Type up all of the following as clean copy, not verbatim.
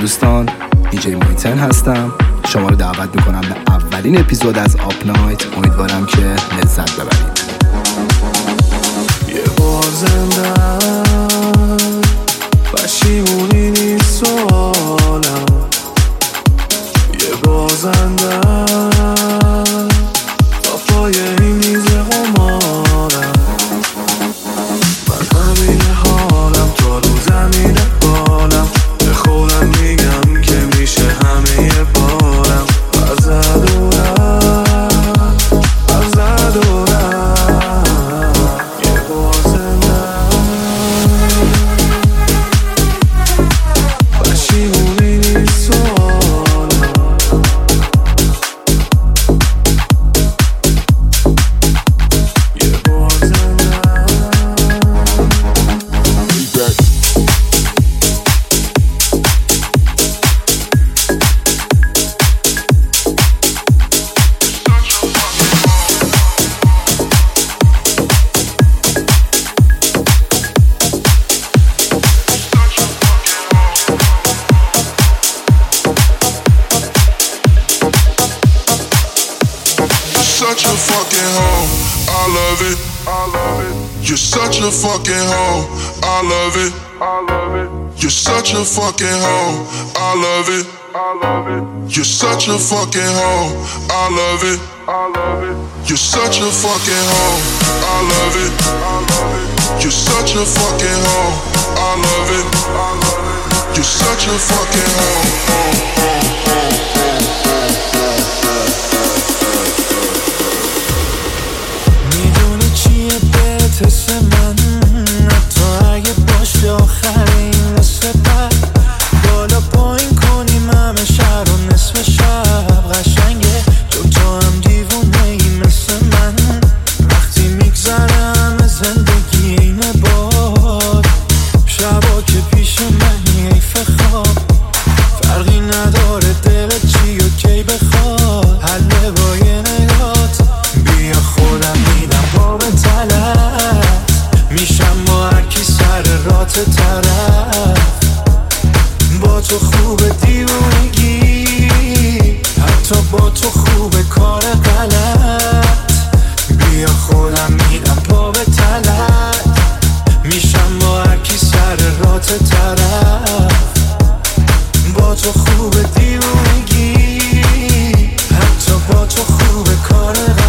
دوستان، دیجی مایتن هستم. شما رو دعوت میکنم به اولین اپیزود از آپ نایت. امیدوارم که لذت ببرید. یه بار زندم پشیمونی نیست سوالم، یه بازندم تا پای این میز قمارم. من همین حالم تا رو زمین بالم، به خودم میگم که میشه همه بارم. از ندارم یه بازندم پشیمونی نیست سوالم. یه بازندم such a fucking hoe, I love it. You're such a fucking hoe, I love it. You're such a fucking hoe, I love it. You're such a fucking hoe, I love it. You're such a fucking hoe, I love it. You're such a fucking hoe, I love it. You're such a fucking hoe. حس من حتی اگه باشه آخرین نصف بعد بالا پایین کنیم همه شهر و نصف شب قشنگه تو هم دیوونه ای مثل من وقتی میگذره همه زندگی اینه باد شبا که پیش منی حیف خواب فرقی نداره دلت چی و کی بخواد حله با یه نگات بیا خودم میدم با به طلب میشم با هرکی سر رات طرف با تو خوب دیوونگی حتی با تو خوب کار غلط بیا خودم میدم پا به طلب میشم با هرکی سر رات طرف با تو خوب دیوونگی حتی با تو خوب کار غلط.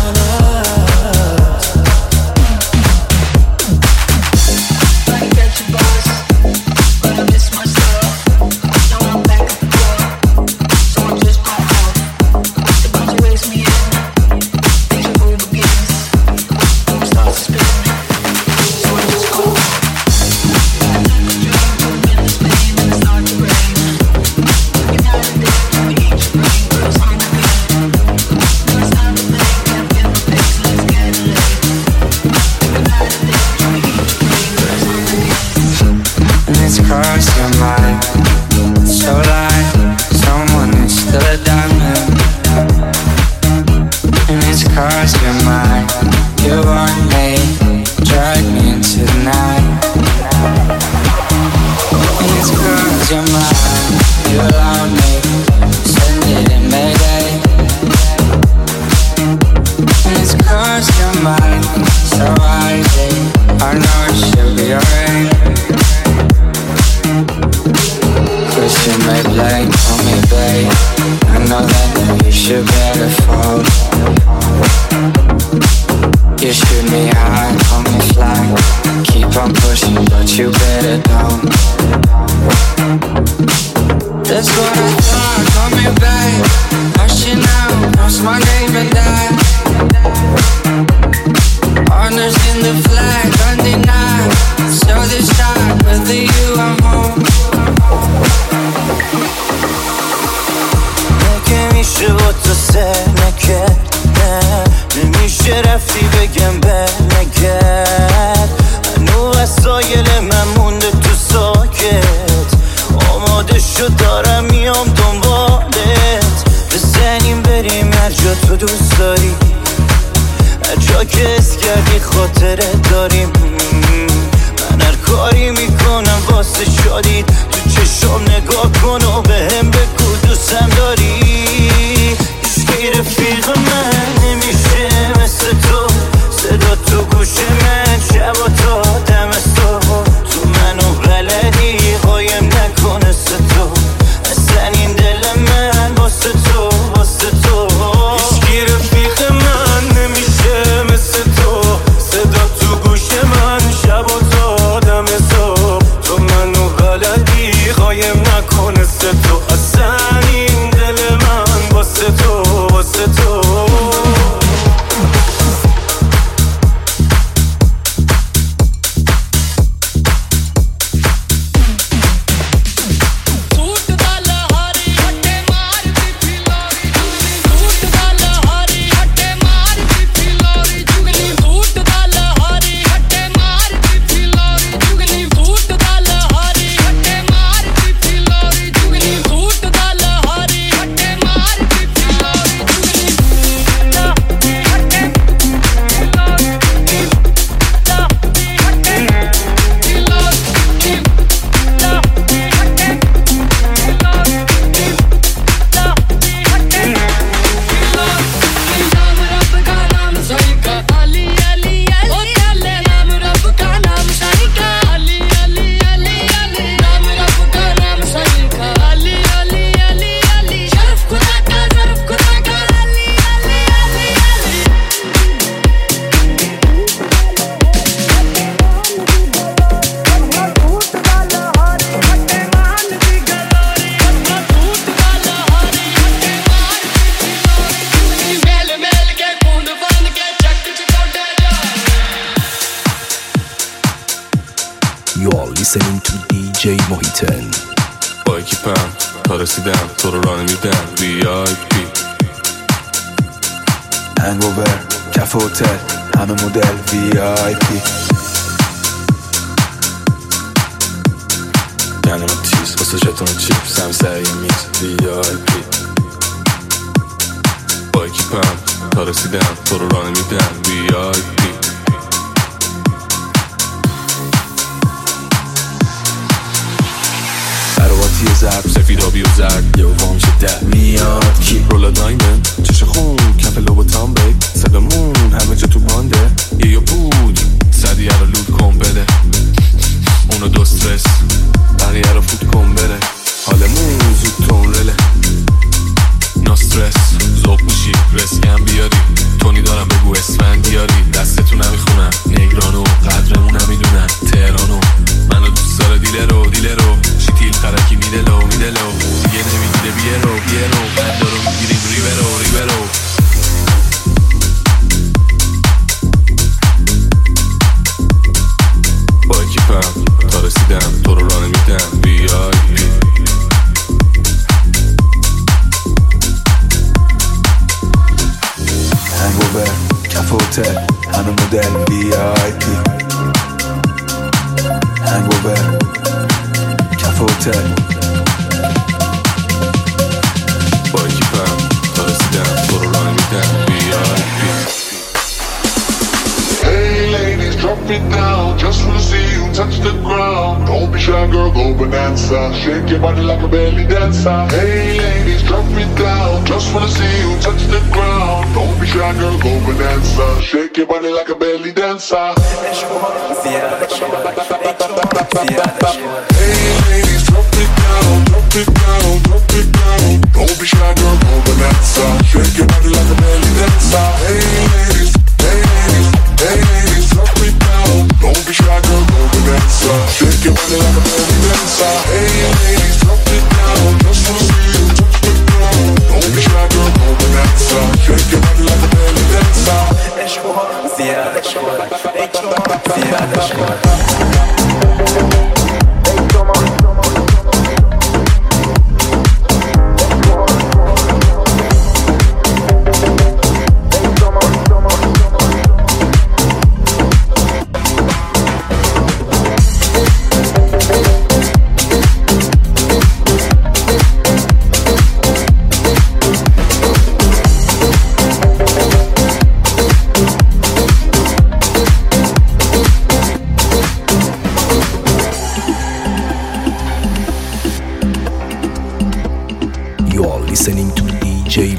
خاطره داریم من هر کاری میکنم واسه شادید تو چشم نگاه کن و بهم بگو دوستم داری. هیچکی رفیق من نمیشه مثل تو، صدا تو گوش من شب و تا دم صبح. تو منو بلدی قایم نکن مثل تو، اصلا این دل من واسه تو واسه تو. هیچکی رفیق من نمیشه مثل تو، صدا تو گوش من شب و تا دم صبح. تو منو بلدی قایم نکن مثل تو، اصلا این دل من واسه تو واسه تو. You're listening to DJ Mohiten. با اکیپم تا رسیدم تو رو راه نمیدم VIP. هنگوور کف هتل همه مدل VIP. دنم تیز واسه جتون چیپس هم سعی میز VIP. با اکیپم تا رسیدم تو رو راه نمیدم VIP. یه ضرب سفیدابی و زرد یه وام شده میاد کی رولا دایمند چش خون کف لوب و تامبک صدامون همه جا تو بانده یه بود صدیه رو لود کن بده اونو دو استرس بقیه رو فوت کن بره حالمون زود تونرله نو استرس زوب میشی رسکم بیاری تونی دارم بگو اسفند بیاری دستتون نمیخونم نگرانو قدرمون نمیدونن تهرانو منو دوست داره دیله رو شیتیل خرکی میده لو دیگه نمیگیره بیرو بنده رو میگیریم ریبرو با اکیپم تا رسیدم تو رو راه نمیدم VIP. هنگوور کف هتل همه مدل VIP. هنگوور کف هتل با اکیپم تا رسیدم تو رو راه نمیدم VIP. Hey ladies, drop it down. Just wanna see you touch the ground. Don't be shy, girl, go bonanza. Shake your body like a belly dancer. Hey ladies, drop it down. Just wanna see you touch the ground. Don't be shy, girl, go bonanza. Shake your body like a belly dancer. Hey ladies, drop it down. Don't be shy, girl, go bonanza. Shake your body like a belly dancer. Hey ladies, drop it down. Don't be shy, girl, go bonanza. Shake your body like a belly dancer. Hey ladies, drop it down. Just wanna see you touch the ground. Don't be shy, girl, go bonanza. Shake your body like a belly dancer.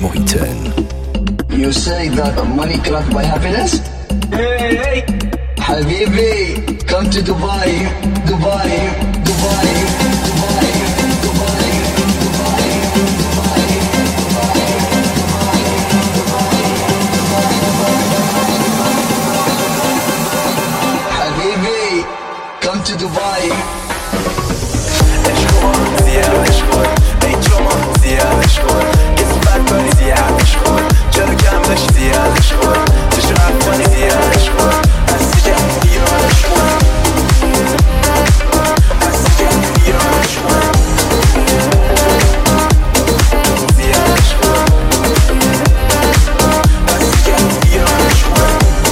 محیطن. You say that money cannot buy happiness? Hey, Habibi, come to Dubai, Dubai, Dubai, Dubai, Dubai, Dubai, Habibi, come to Dubai. زیادش کن قسمت کنی زیادش کن چرا کم داشت زیادش کن چشم حق کنی زیادش کن هستی که بیادش کن هستی که بیادش کن زیادش کن هستی که بیادش کن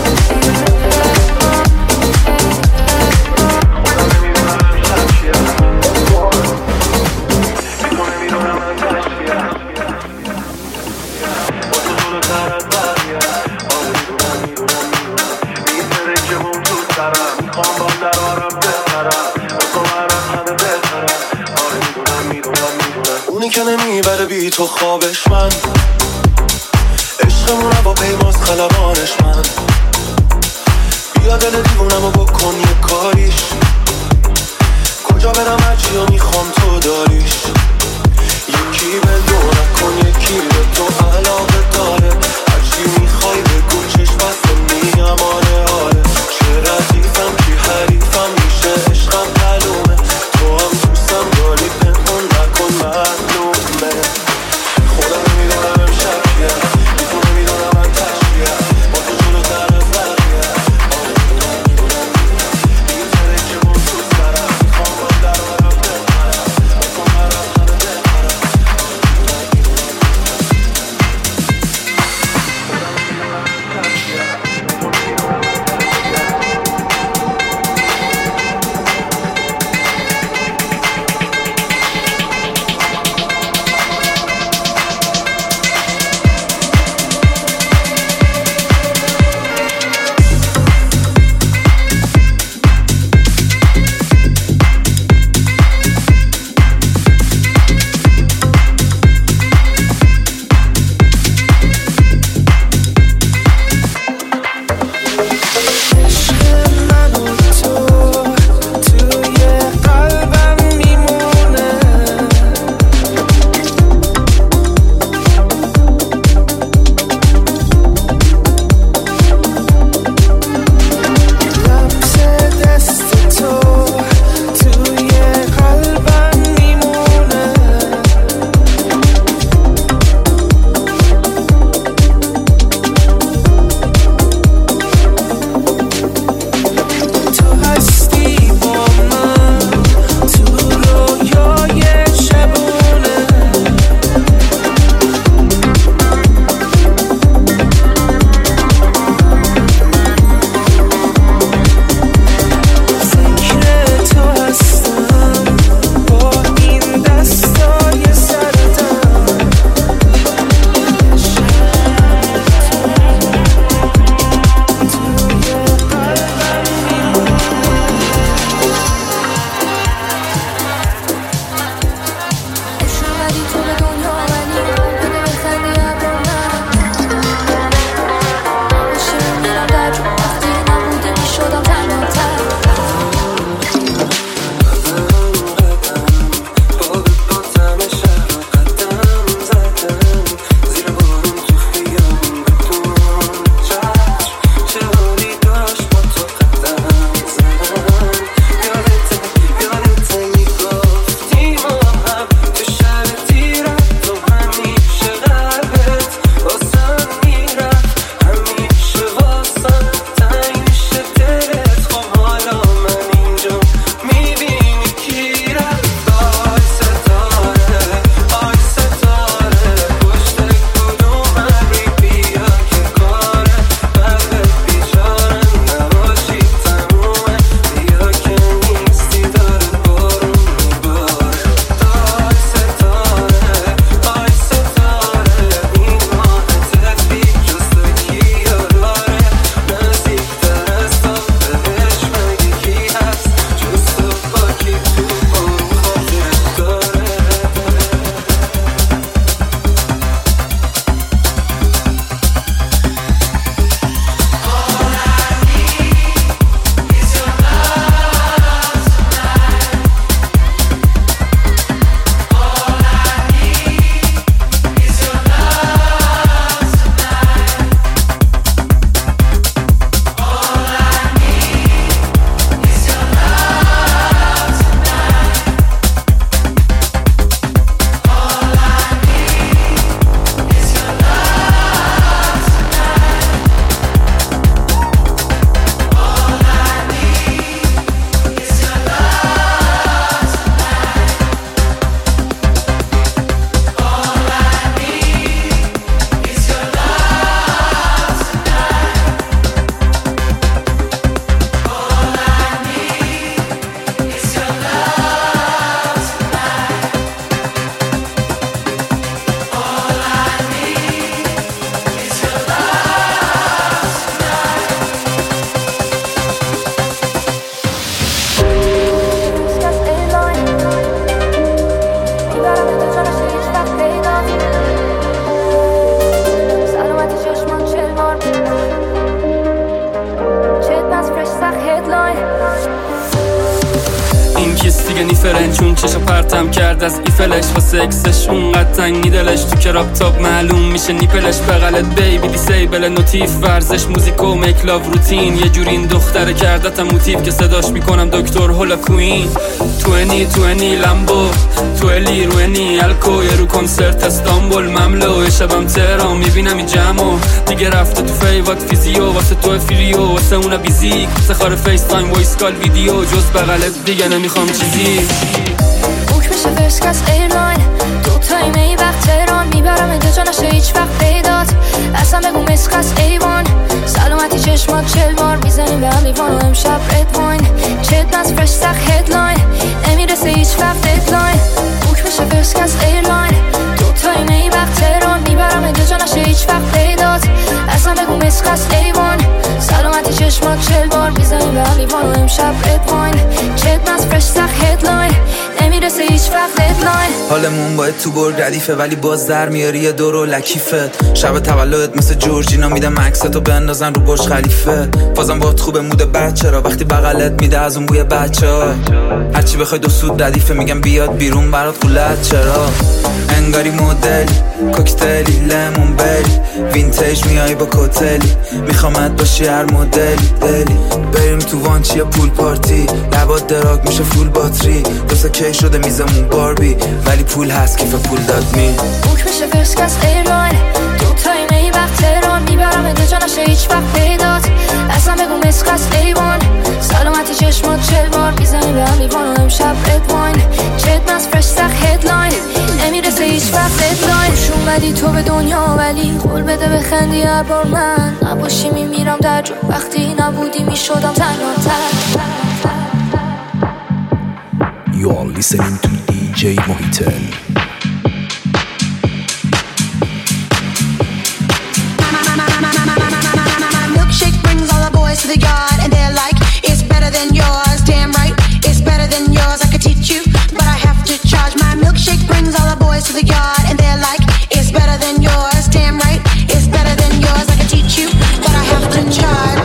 اونی که نمیبره بی تو خوابش من عشقمونه با پیماز خلبانش من بیا دل دیوونمو بکن یه کاریش کجا برم هرچی و میخوام تو داریش یکی به دو نکن یکی به تو علاقه داره هرچی میخوای بگو چشم بسته میگم آره آره چه ردیفم کی حریفم میشه عشقم معلومه تو هم دوستم داری پنهون نکن معلومه خودم نمیدونم امشب کیه بی تو نمیدونم من تشکیه با تو جلوتر از بقیه آره میدونم این تره که من تو سرم میخوام با در برم بپرم با تو مرم همه بپرم کیس دیگه نیفرن چون چشا پرتم کرد از ایفلش واسه اکسش اونقدر تنگی دلش تو کراب تاپ معلوم میشه نیپلش بغلت بیبی دیسیبل نوتیف ورزش موزیک و میک لاو روتین یه جوری این دختره کردتم موتیف که صداش میکنم دکتر هولا کوین 20 لامبو تو الی روینی الکو یه رو کنسرت استانبول مملو شبم تهران میبینم این جمعو دیگه رفته تو فیوات فیزیو واسه تو فریو واسه اونا بیزیک واسه خار فیس تایم وایس کال ویدیو جز بغلت دیگه نمیخوام چیزی بوک میشه فرسکس ایرلاین دو تایم ای وقت تهران میبرم انتجا نشه هیچ وقت پیدات اصلا بگو مسخص ایوان سلامتی چشمات 40 بار میزنیم به هم لیوان و امشب رد واین چت نز فرش سخ هدلاین نمیرسه هیچ وقت ددلاین بوک میشه فرسکس ایرلاین دو تایم ای وقت تهران میبرم انتجا نشه هیچ وقت پیدات اصلا بگو مسخص ایوان سلامتی چشمات 40 بار میزنیم به هم لیوان و امشب رد واین چت نز فرش سخ هدلاین نمیرسه هیچ وقت ددلاین حالمون باید تو برگ ردیفه ولی باز در میاری یه دورو لکیفت شب تولدت مثل جورجینا میدم عکستو بندازن رو برج خلیفه بازم باهات خوبه مود بچه را وقتی بغلت میده از اون بوی بچه ها هرچی بخوای دو سود ردیفه میگم بیاد بیرون برات قولت چرا انگاری مدلی کوکتلی لیمون بری وینتیج میای با کوتلی میخوامت باشی هر مدلی دلی بریم تو وانچی یا پول پارتی لبات دراگ میشه فول باتری دوستا کی شده میزمون باربی ولی پول هست کیف پول داد می بوک میشه فرسکس ایرلاین دو تایم ای وقت تهران میبرم انتجا نشه هیچ وقت پیدات اصلا بگو مسخص ایوان سلامتی چشمات 40 بار میزنی به هم لیوان و امشب رد واین چت نز فرش سخ هدلاین نمیرسه هیچ وقت ددلاین خوش اومدی تو به دنیا ولی قول بده بخندی هر بار من نباشی میمیرم در جو وقتی نبودی میشدم تنها تر You are listening to DJ Mohitel. My milkshake brings all the boys to the yard and they're like, it's better than yours. Damn right, it's better than yours. I could teach you, but I have to charge. My milkshake brings all the boys to the yard and they're like, it's better than yours. Damn right, it's better than yours. I could teach you, but I have to charge.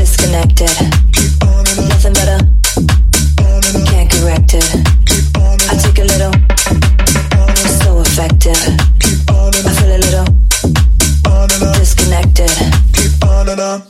disconnected. Nothing better, can't correct it. I take a little, so effective. I feel a little disconnected. Keep on and on.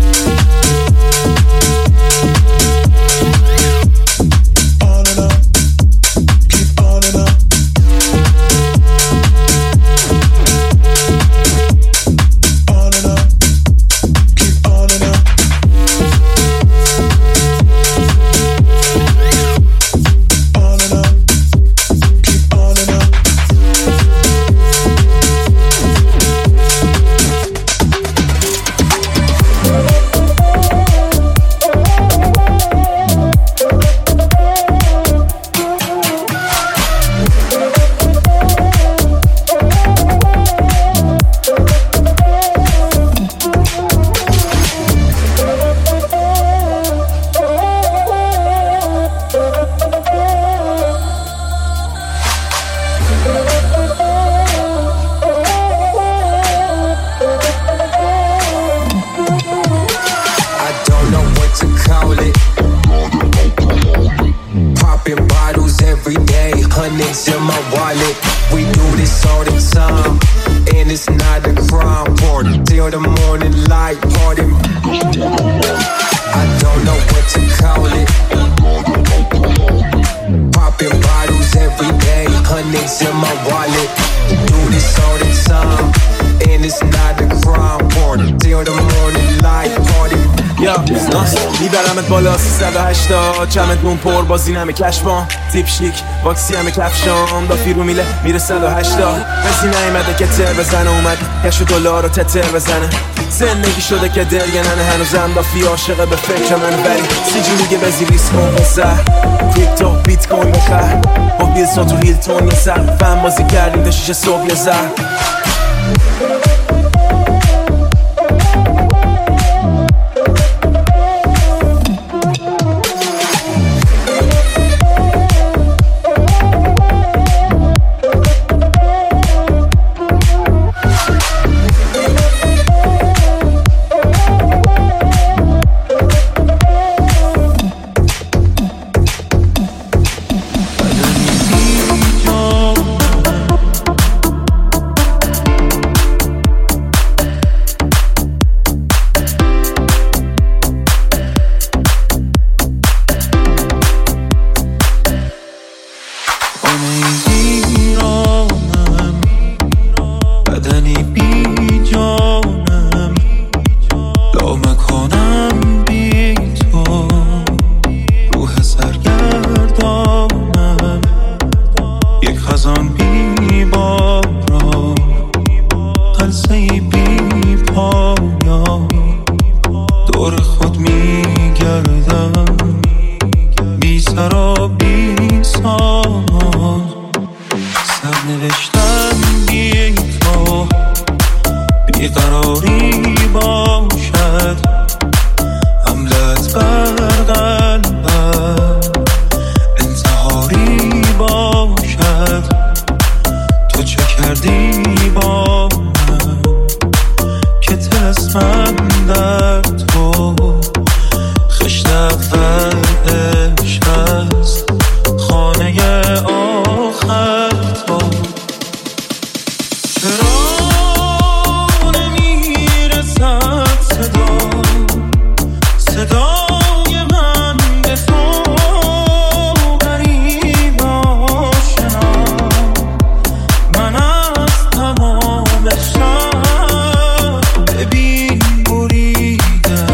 میبرمت بالا 380 چمتون پر بازی نمی کشبان تیپ شیک واکسی همه کفشام دافی رو میله میره 180 بزی نیمده که تر بزنه اومد کشو دلار رو تتر بزنه زندگی شده که درگننه هنوزم دافی عاشقه به فکر من ولی سیجی میگه بزی ریس کن بزر کریپتو بیت کوین بخر با بیلسا تو هیلتون یه سر فهم بازی کردیم تا 6 صبح یه زر ببین بریده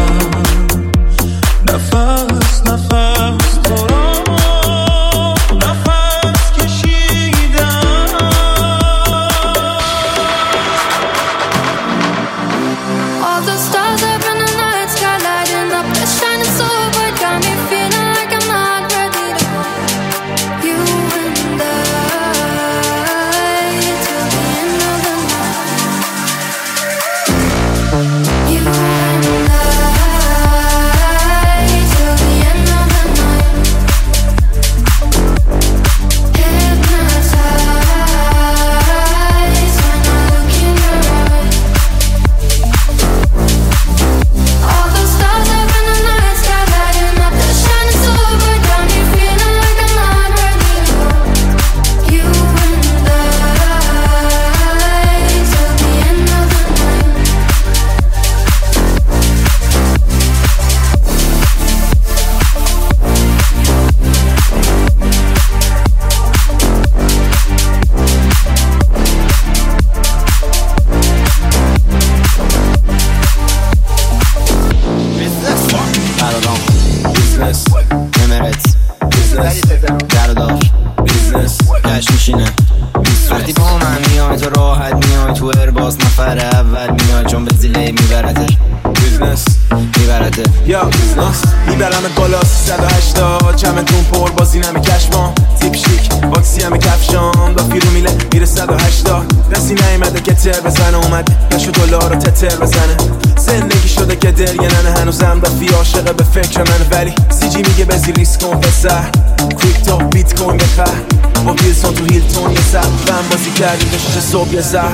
برده. یا میبرمت بالا 380 چمدون پر بازی نمی کشمام تیپ شیک واکسی همه کفشام دافی رو میره 180 دستی نیمده که تر بزنه اومد نشو دلار رو تتر بزنه زندگی شده که درگننه هنوزم دافی عاشقه به فکر منه ولی CG میگه بزی ریسک کن پسر کریپتو بیت کوین بخر با ویلسون تو هیلتون یه سر بم بازی کردیم به 6 صبح یه زر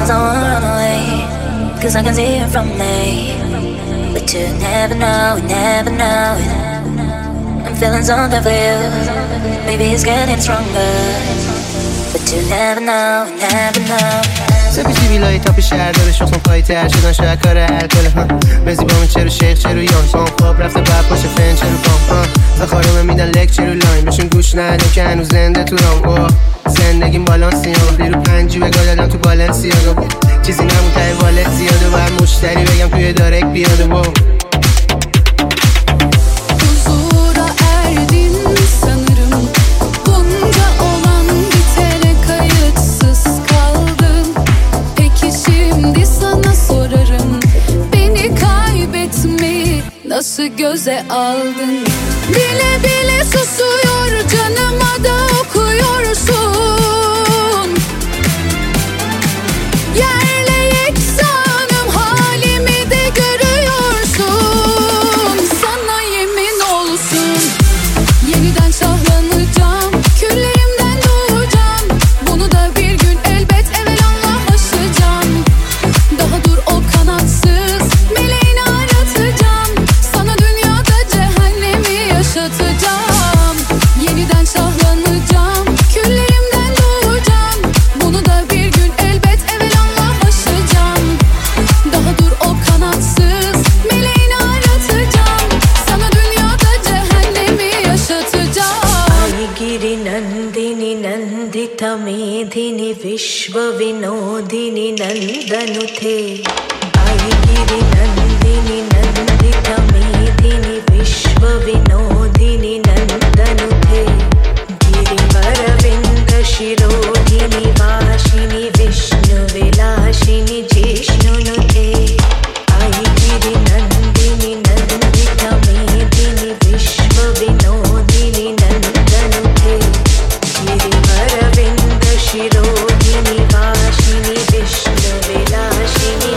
Cause I can see it from me, but you never know, never know. I'm feeling something for you, maybe it's getting stronger, but you never know, never know. سپیسی ویلای تاپ شهر داره شخصم پایی تر شدن شاید کار الکل بزی با من چرو شیخ چرو یان پام خواب رفته بر پاش فن چرو پام و خارمه میدن لک چرو لاین بشون گوش ندن که هنوز زنده تو رام زندگیم بالانسی ها وقتی رو پنجی بگاه دادم تو بالنسی ها چیزی نمون تای والت زیاده و هر مشتری بگم توی دارک بیاده با huzura erdin sanırım bunca olan bitene kayıtsız kaldım peki şimdi sana sorarım beni kaybetmeyi nasıl göze aldın bile bile susuyor canıma da okuyorsun yerle yeksanım halimi de görüyorsun sana yemin olsun yeniden şahlanacağım küllerimden doğacağım bunu da bir gün elbet evelallah aşacağım daha dur o kanatsız meleğini aratacağım sana dünyada cehennemi yaşatacağım yeniden şahlanacağım küllerimden doğacağım bunu da bir gün elbet evelallah aşacağım daha dur o kanatsız meleğini aratacağım sana dünyada cehennemi yaşatacağım Ay giri nandini nandita medhini vishwa vinodini nandanute Ay giri nandini nandita medhini vishwa vinodini nandanute Giri varavinda shirodhini vashini vishnu vilashini jishnunute Ay giri nandini nandita medhini vishwa vinodini nandanute Giri varavinda shirodhini vashini vishnu vilashini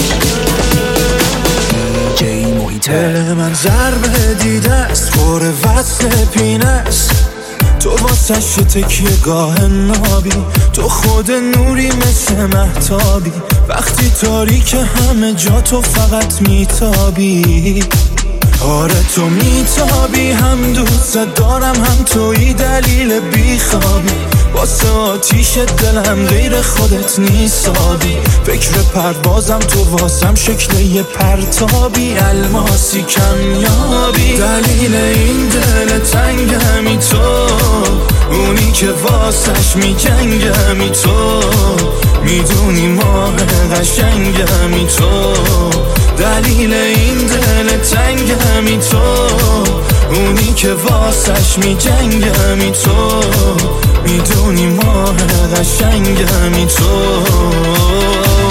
jishnunute دل من ضربه دیده است خور وصل پینه است تو واسش تکیه گاه نابی تو خود نوری مثل مهتابی وقتی تاریک همه جا تو فقط میتابی آره تو میتابی هم دوست دارم هم توی دلیل بیخوابی واسه آتیش دلم غیر خودت نیستابی فکر پروازم تو واسم شکل یه پرتابی الماسی کمیابی دلیل این دل تنگمی تو اونی که واسش میجنگمی تو میدونی ماه قشنگمی تو دلیل این دل تنگمی تو اونی که واسش میجنگمی تو میدونی ماه قشنگمی تو